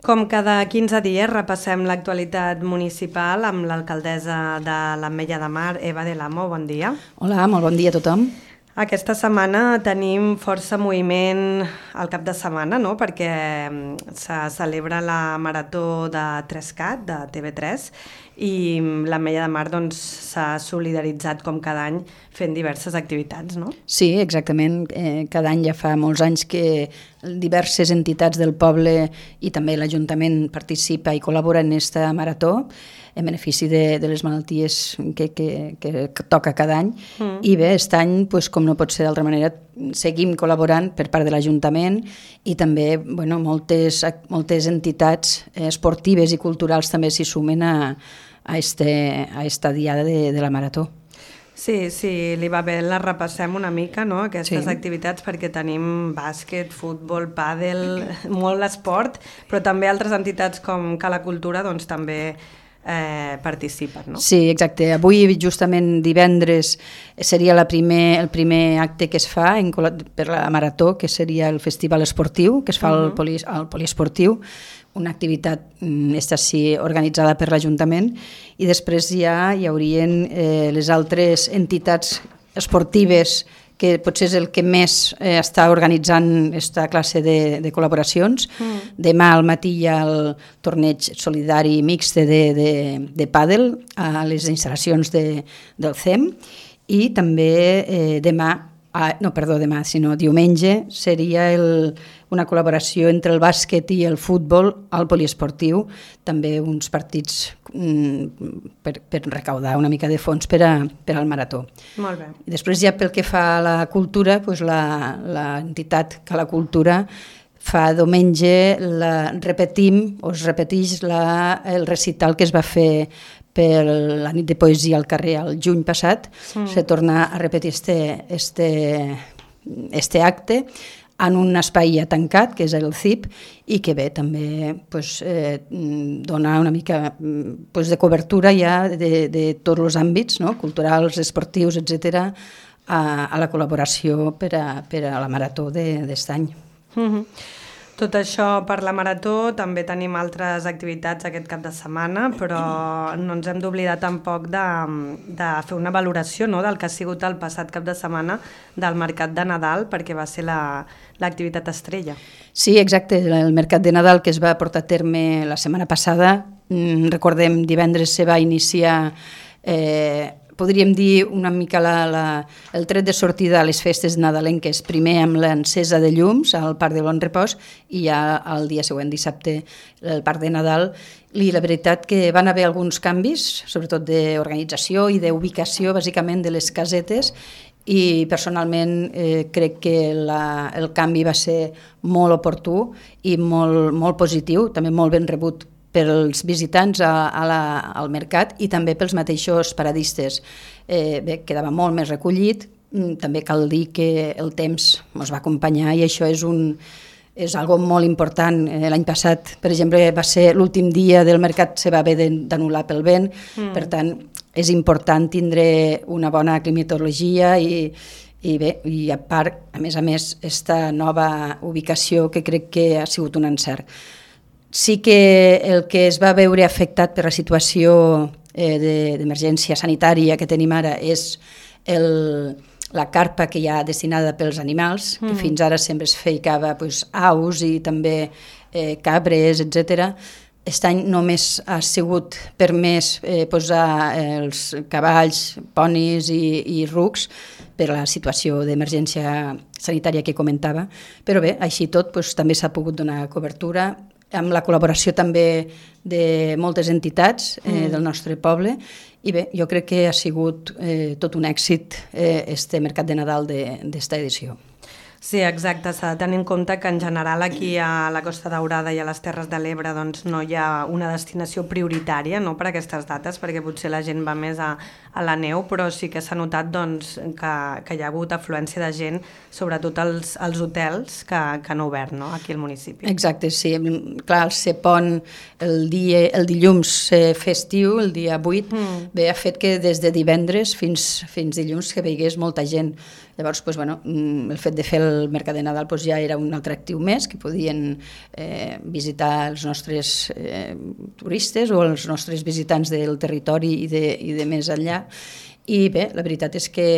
Com cada 15 dies repassem l'actualitat municipal amb l'alcaldessa de l'Ametlla de Mar, Eva de l'Amo. Bon dia. Hola, molt bon dia a tothom. Aquesta setmana tenim força moviment al cap de setmana, no? Perquè se celebra la Marató de 3CAT, de TV3, i l'Ametlla de Mar s'ha solidaritzat com cada any fent diverses activitats, no? Sí, exactament. Cada any ja fa molts anys que diverses entitats del poble i també l'Ajuntament participa i col·labora en aquesta marató en benefici de les malalties que toca cada any. I bé, aquest any, com no pot ser d'altra manera, seguim col·laborant per part de l'Ajuntament i també moltes entitats esportives i culturals també s'hi sumen a esta diada de la marató. Sí, li va bé, la repassem una mica, no?, aquestes activitats, perquè tenim bàsquet, futbol, pàdel, molt esport, però també altres entitats com Cala Cultura també participen, no? Sí, exacte. Avui, justament divendres, seria el primer acte que es fa per la marató, que seria el festival esportiu, que es fa al poliesportiu, una activitat organitzada per l'Ajuntament, i després ja hi haurien les altres entitats esportives que potser és el que més està organitzant aquesta classe de col·laboracions. Demà al matí hi ha el torneig solidari mixte de pàdel a les instal·lacions del CEM, i també diumenge seria una col·laboració entre el bàsquet i el futbol al poliesportiu, també uns partits per recaudar una mica de fons per al marató. Molt bé. I després ja pel que fa a la cultura, l'entitat Cala Cultura fa diumenge, es repeteix el recital que es va fer per la nit de poesia al carrer el juny passat. Se torna a repetir este acte en un espai ja tancat, que és el CIP, i que bé, també dona una mica de cobertura ja de tots els àmbits, no?, culturals, esportius, etc., a la col·laboració per a la marató d'aquest any. Tot això per la marató, també tenim altres activitats aquest cap de setmana, però no ens hem d'oblidar tampoc de fer una valoració, no?, del que ha sigut el passat cap de setmana del Mercat de Nadal, perquè va ser l'activitat estrella. Sí, exacte, el Mercat de Nadal que es va portar a terme la setmana passada, recordem, divendres se va iniciar podríem dir una mica el tret de sortida a les festes nadalenques, primer amb l'encesa de llums al Parc de Bon Repòs i ja el dia següent, dissabte, el Parc de Nadal. I la veritat que van haver alguns canvis, sobretot d'organització i d'ubicació, bàsicament de les casetes, i personalment crec que el canvi va ser molt oportú i molt positiu, també molt ben rebut pels visitants al mercat i també pels mateixos paradistes. Quedava molt més recollit, també cal dir que el temps ens va acompanyar i això és algo molt important. L'any passat, per exemple, va ser l'últim dia del mercat, se va haver d'anul·lar pel vent, per tant és important tindre una bona climatologia i bé, i a part, a més, aquesta nova ubicació que crec que ha sigut un encert. Sí que el que es va veure afectat per la situació d'emergència sanitària que tenim ara és la carpa que hi ha destinada pels animals, que fins ara sempre es ficava aus i també cabres, etc. Aquest any només ha sigut permès posar els cavalls, ponis i rucs per la situació d'emergència sanitària que comentava, però bé, així tot també s'ha pogut donar cobertura amb la col·laboració també de moltes entitats del nostre poble, i bé, jo crec que ha sigut tot un èxit este Mercat de Nadal d'esta edició. Sí, exacte, s'ha de tenir en compte que en general aquí a la Costa Daurada i a les Terres de l'Ebre no hi ha una destinació prioritària per aquestes dates, perquè potser la gent va més a la neu, però sí que s'ha notat que hi ha hagut afluència de gent, sobretot als hotels que han obert aquí al municipi. Exacte, sí. Clar, el ser pont el dilluns festiu, el dia 8, ha fet que des de divendres fins dilluns que veigués molta gent. Llavors, el fet de fer el mercat de Nadal ja era un atractiu més que podien visitar els nostres turistes o els nostres visitants del territori i de més enllà. I bé, la veritat és que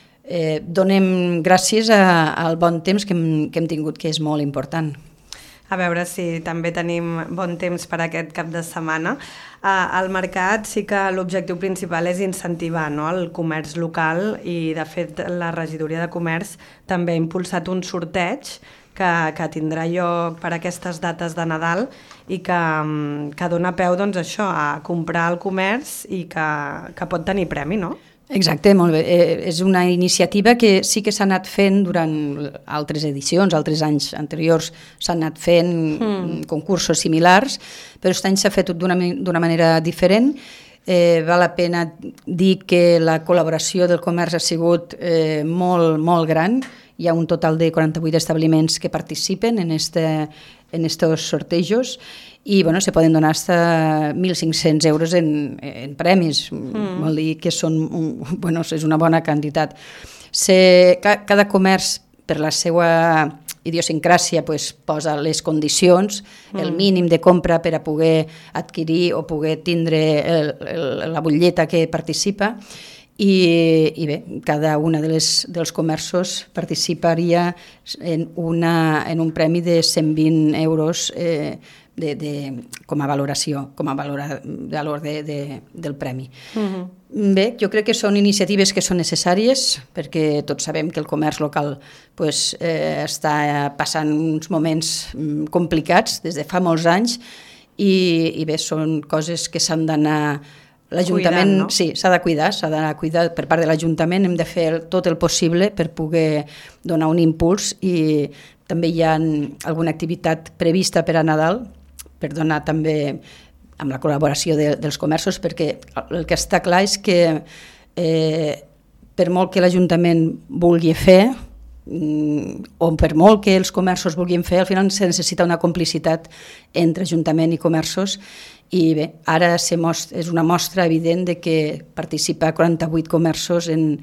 donem gràcies al bon temps que hem tingut, que és molt important. A veure si també tenim bon temps per aquest cap de setmana. Al mercat sí que l'objectiu principal és incentivar, no?, el comerç local i, de fet, la regidoria de comerç també ha impulsat un sorteig que tindrà lloc per aquestes dates de Nadal i que dona peu, doncs, això, a comprar al comerç i que pot tenir premi, no? Exacte, molt bé. És una iniciativa que sí que s'ha anat fent durant altres edicions, altres anys anteriors s'han anat fent concursos similars, però aquest any s'ha fet d'una manera diferent. Val la pena dir que la col·laboració del comerç ha sigut molt, molt gran. Hi ha un total de 48 establiments que participen en estos sortejos i se poden donar fins a 1.500 euros en premis. Vol dir que és una bona quantitat. Cada comerç, per la seva idiosincràsia, posa les condicions, el mínim de compra per a poder adquirir o poder tindre la butlleta que participa. I bé, cada una dels comerços participaria en un premi de 120 euros com a valoració, com a valor del premi. Bé, jo crec que són iniciatives que són necessàries perquè tots sabem que el comerç local està passant uns moments complicats des de fa molts anys i bé, són coses que s'han d'anar... L'Ajuntament, no? Sí, s'ha de cuidar per part de l'Ajuntament, hem de fer tot el possible per poder donar un impuls i també hi ha alguna activitat prevista per a Nadal, per donar també amb la col·laboració dels comerços, perquè el que està clar és que per molt que l'Ajuntament vulgui fer, o per molt que els comerços vulguin fer, al final se necessita una complicitat entre Ajuntament i comerços. I bé, ara és una mostra evident de que participa 48 comerços en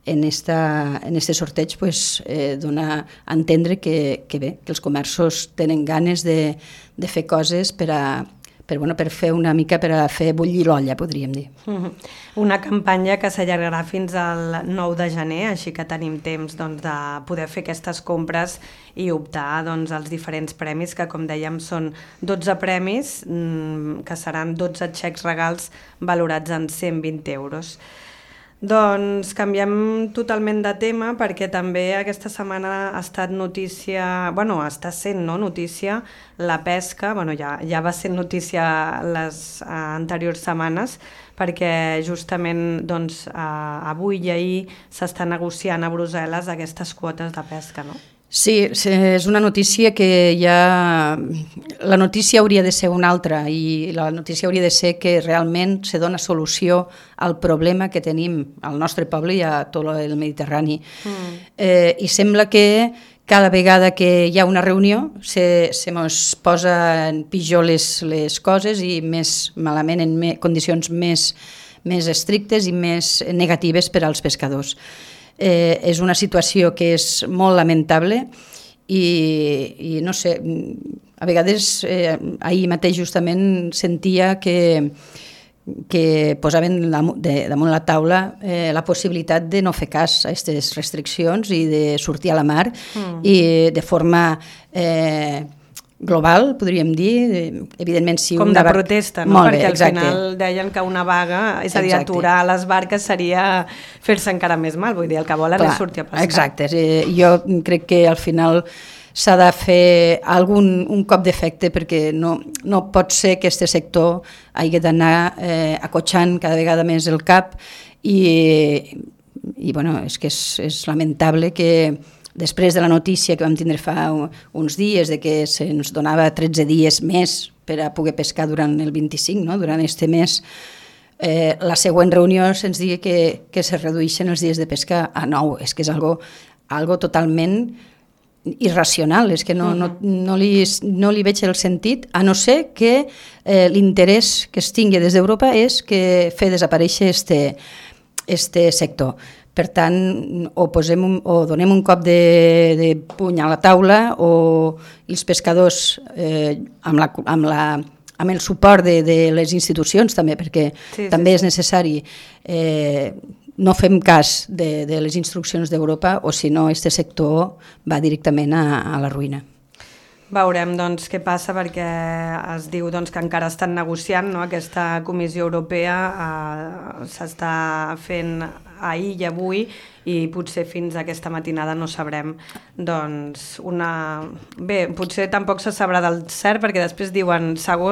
este sorteig, dona a entendre que els comerços tenen ganes de fer coses per fer una mica, per a fer bullir l'olla, podríem dir. Una campanya que s'allargarà fins al 9 de gener, així que tenim temps de poder fer aquestes compres i optar als diferents premis, que com dèiem són 12 premis, que seran 12 xecs regals valorats en 120 euros. Doncs canviem totalment de tema perquè també aquesta setmana ha estat notícia, està sent notícia la pesca, ja va ser notícia les anteriors setmanes perquè justament avui i ahir s'està negociant a Brussel·les aquestes quotes de pesca, no? Sí, és una notícia que ja... La notícia hauria de ser una altra i la notícia hauria de ser que realment se dona solució al problema que tenim al nostre poble i a tot el Mediterrani. I sembla que cada vegada que hi ha una reunió se mos posa en pitjor les coses i més malament, en condicions més estrictes i més negatives per als pescadors. És una situació que és molt lamentable i no sé, a vegades ahir mateix justament sentia que posaven damunt la taula la possibilitat de no fer cas a aquestes restriccions i de sortir a la mar i de forma global, podríem dir, evidentment si com de protesta, no? Perquè al final deien que una vaga, és a dir, aturar les barques seria fer-se encara més mal, vull dir, el que volen és sortir a pescar. Exacte, jo crec que al final s'ha de fer un cop d'efecte perquè no pot ser que aquest sector hagi d'anar acotxant cada vegada més el cap i és que és lamentable que després de la notícia que vam tindre fa uns dies de que se'ns donava 13 dies més per a poder pescar durant el 25, no? Durant aquest mes, la següent reunió se'ns digui que se redueixen els dies de pesca a 9. És que és algo totalment irracional, és que no li veig el sentit, a no ser que l'interès que es tingui des d'Europa és que fer desaparèixer este sector. Per tant, o donem un cop de puny a la taula o els pescadors amb el suport de les institucions també, perquè també és necessari, no fem cas de les instruccions d'Europa o si no, aquest sector va directament a la ruïna. Veurem doncs, què passa perquè es diu doncs, que encara estan negociant, no? Aquesta Comissió Europea s'està fent ahir i avui i potser fins aquesta matinada no sabrem doncs Bé, potser tampoc se sabrà del cert perquè després diuen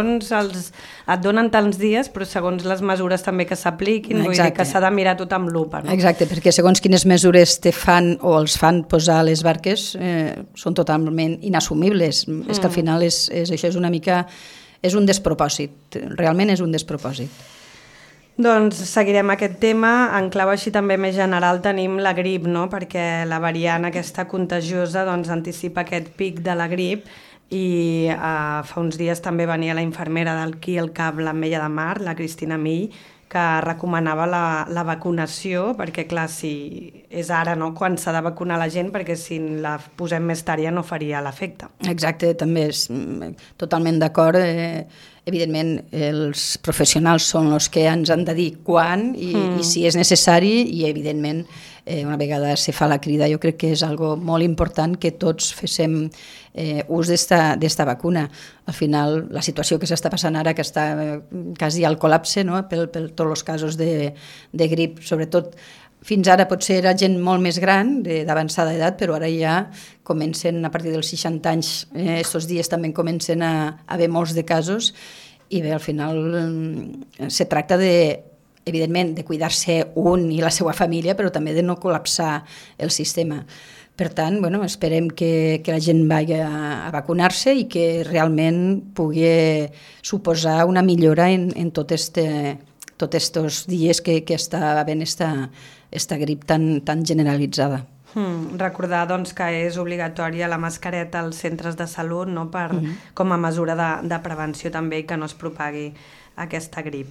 et donen tants dies però segons les mesures també que s'apliquin, vull dir que s'ha de mirar tot amb lupa, no? Exacte, perquè segons quines mesures te fan o els fan posar a les barques són totalment inassumibles. És que al final això és una mica... és un despropòsit, realment és un despropòsit. Doncs seguirem aquest tema. En clau així també més general tenim la grip, no? Perquè la variant aquesta contagiosa doncs, anticipa aquest pic de la grip i fa uns dies també venia la infermera del Qui al Cap, l'Ametlla de Mar, la Cristina Mill, que recomanava la vacunació, perquè clar, si és ara no, quan s'ha de vacunar la gent, perquè si la posem més tard ja no faria l'efecte. Exacte, també és totalment d'acord. Evidentment, els professionals són els que ens han de dir quan i si és necessari i, evidentment, una vegada se fa la crida, jo crec que és algo molt important que tots féssim ús d'esta vacuna. Al final, la situació que s'està passant ara, que està quasi al col·lapse, no? per tots els casos de grip, sobretot fins ara potser era gent molt més gran, d'avançada edat, però ara ja comencen, a partir dels 60 anys, estos dies també comencen a haver molts de casos, i bé, al final se tracta evidentment, de cuidar-se un i la seva família, però també de no col·lapsar el sistema. Per tant, esperem que la gent vagi a vacunar-se i que realment pugui suposar una millora en tots aquests dies que està havent esta grip tan generalitzada. Recordar doncs, que és obligatòria la mascareta als centres de salut, no? Com a mesura de prevenció també i que no es propagui aquesta grip.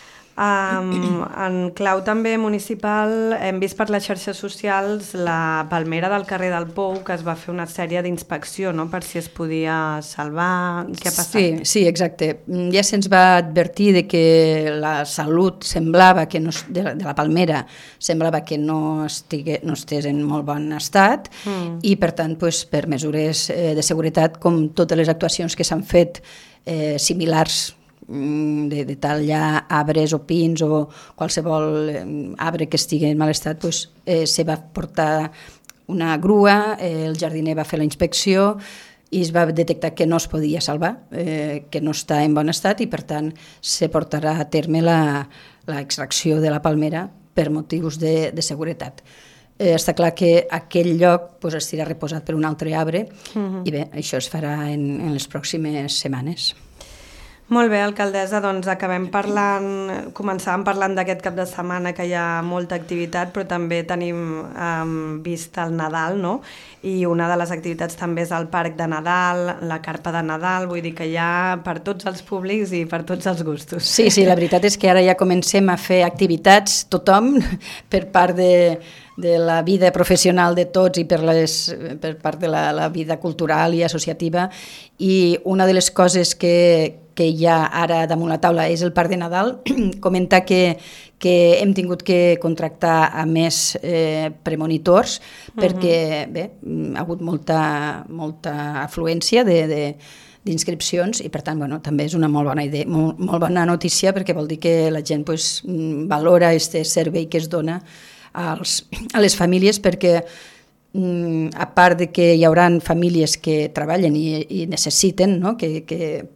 En clau també municipal hem vist per les xarxes socials la palmera del carrer del Pou, que es va fer una sèrie d'inspecció, no? Per si es podia salvar. Què ha passat? Sí, exacte. Ja se'ns va advertir de que la salut semblava que de la palmera semblava que no estés en molt bon estat i per tant per mesures de seguretat, com totes les actuacions que s'han fet similars de tallar arbres o pins o qualsevol arbre que estigui en mal estat, se va portar una grua, el jardiner va fer la inspecció i es va detectar que no es podia salvar, que no està en bon estat i per tant se portarà a terme l'extracció de la palmera per motius de seguretat. Està clar que aquell lloc estarà reposat per un altre arbre i bé, això es farà en les pròximes setmanes. Molt bé, alcaldessa, doncs començàvem parlant d'aquest cap de setmana que hi ha molta activitat, però també tenim vist el Nadal, no? I una de les activitats també és el Parc de Nadal, la Carpa de Nadal, vull dir que hi ha per tots els públics i per tots els gustos. Sí, la veritat és que ara ja comencem a fer activitats, tothom, per part de la vida professional de tots i per part de la vida cultural i associativa, i una de les coses que hi ha ara damunt la taula és el Parc de Nadal. Comentar que hem tingut que contractar a més premonitors perquè bé, ha hagut molta afluència d'inscripcions i per tant també és una molt bona idea, molt bona notícia, perquè vol dir que la gent valora aquest servei que es dona a les famílies, perquè a part de que hi haurà famílies que treballen i necessiten que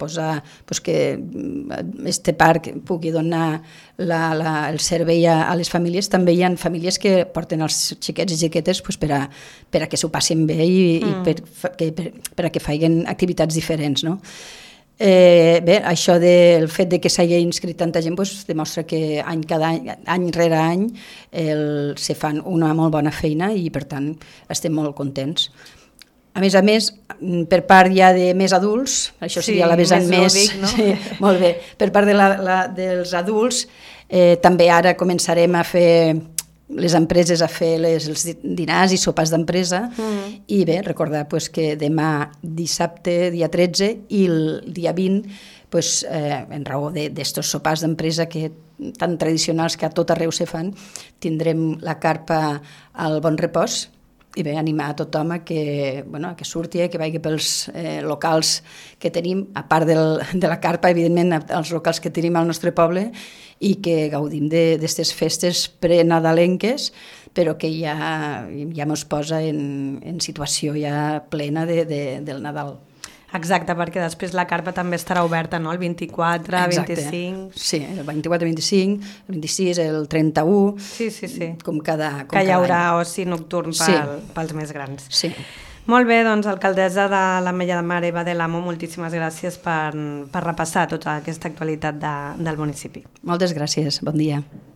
este parc pugui donar el servei a les famílies, també hi ha famílies que porten els xiquets i xiquetes per a que s'ho passin bé i per a que facin activitats diferents, no? Bé, això del fet de que s'hagi inscrit tanta gent demostra que any rere any se fan una molt bona feina i per tant estem molt contents. A més, per part ja de més adults, això seria la vessant més... lúdic, no? Sí, molt bé. Per part dels adults també ara començarem a fer les empreses a fer els dinars i sopars d'empresa i bé, recordar que demà dissabte, dia 13 i el dia 20, en raó d'estos sopars d'empresa tan tradicionals que a tot arreu se fan, tindrem la carpa al Bon Repòs i bé, animar a tothom a que surti, que vagi pels locals que tenim, a part de la carpa, evidentment, els locals que tenim al nostre poble, i que gaudim d'aquestes festes prenadalenques, però que ja ens posa en situació ja plena del Nadal. Exacte, perquè després la carpa també estarà oberta, no? El 24, Exacte. 25... Sí, el 24, 25, el 26, el 31... Sí. Com cada que hi haurà any. oci nocturn pels més grans. Sí. Molt bé, doncs, alcaldessa de l'Ametlla de Mar, Eva de l'Amo, moltíssimes gràcies per repassar tota aquesta actualitat del municipi. Moltes gràcies, bon dia.